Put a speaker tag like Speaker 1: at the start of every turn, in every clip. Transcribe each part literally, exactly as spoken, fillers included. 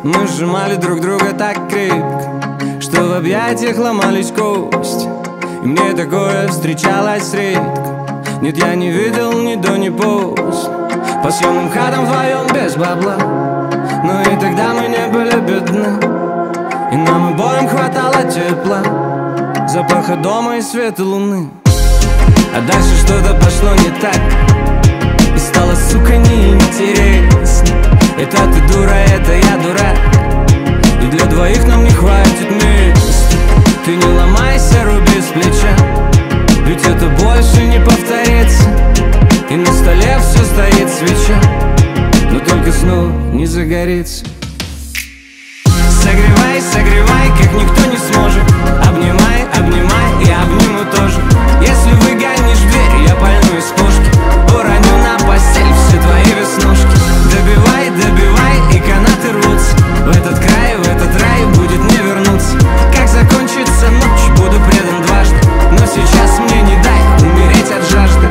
Speaker 1: Мы сжимали друг друга так крепко, что в объятиях ломались кости. И мне такое встречалось редко. Нет, я не видел ни до, ни после. По съемным хатам вдвоем без бабла, но и тогда мы не были бедны, и нам обоим хватало тепла, запаха дома и света луны. А дальше что-то пошло не так, и стало, сука, неинтересно. Это ты дура, это я дурак, и для двоих нам не хватит места. Ты не ломайся, руби с плеча, ведь это больше не повторится. И на столе все стоит свеча, но только снова не загорится. Согревай, согревай, как никто не сможет. Обнимай, обнимай, я обниму тоже. Если выгонишь дверь, я пальну из пушки, уроню на постель все твои веснушки. Добивай, добивай, и канаты рвутся. В этот край, в этот рай будет не вернуться. Как закончится ночь, буду предан дважды, но сейчас мне не дай умереть от жажды.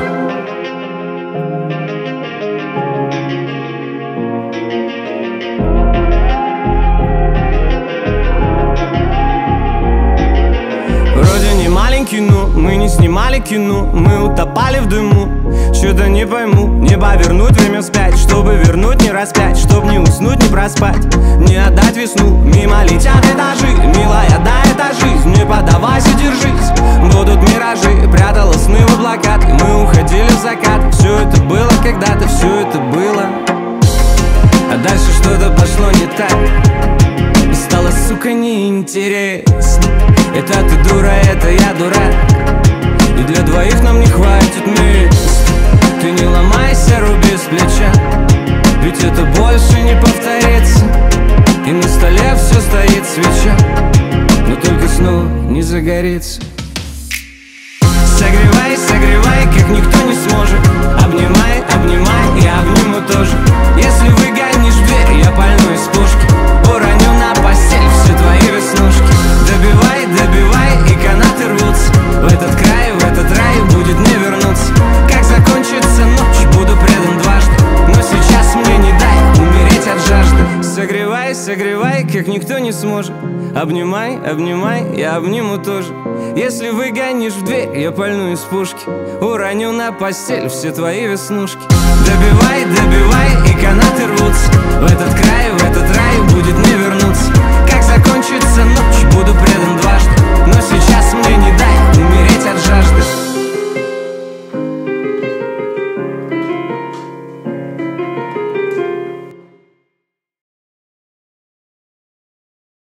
Speaker 1: Кино. Мы не снимали кино, мы утопали в дыму. Что-то не пойму, не повернуть время вспять, чтобы вернуть, не распять, чтоб не уснуть, не проспать, не отдать весну. Мимо летят этажи, милая, да, это жизнь. Не поддавайся, держись, будут миражи. Прятала сны в облаках, и мы уходили в закат. Все это было когда-то, все это было. А дальше что-то пошло не так, и стало, сука, неинтересно. Это ты дура, это я дурак, и для двоих нам не хватит места. Ты не ломайся, руби с плеча, ведь это больше не повторится. И на столе все стоит свеча, но только снова не загорится. Согревай, согревай, как никто не сможет. Обнимай, обнимай, я обниму тоже. Если выгонишь дверь, я пальну из пушки, уроню на постель все твои веснушки. Добивай, добивай, и канаты рвутся. В этот край, в этот рай будет не вернуться. Как закончится ночь, буду предан дважды, но сейчас мне не дай умереть от жажды. Согревай, согревай, как никто не сможет. Обнимай, обнимай, я обниму тоже. Если выгонишь в дверь, я пальну из пушки, уроню на постель все твои веснушки. Добивай, добивай, и канаты рвутся. В этот край, в этот рай будет не вернуться. Как закончится ночь, буду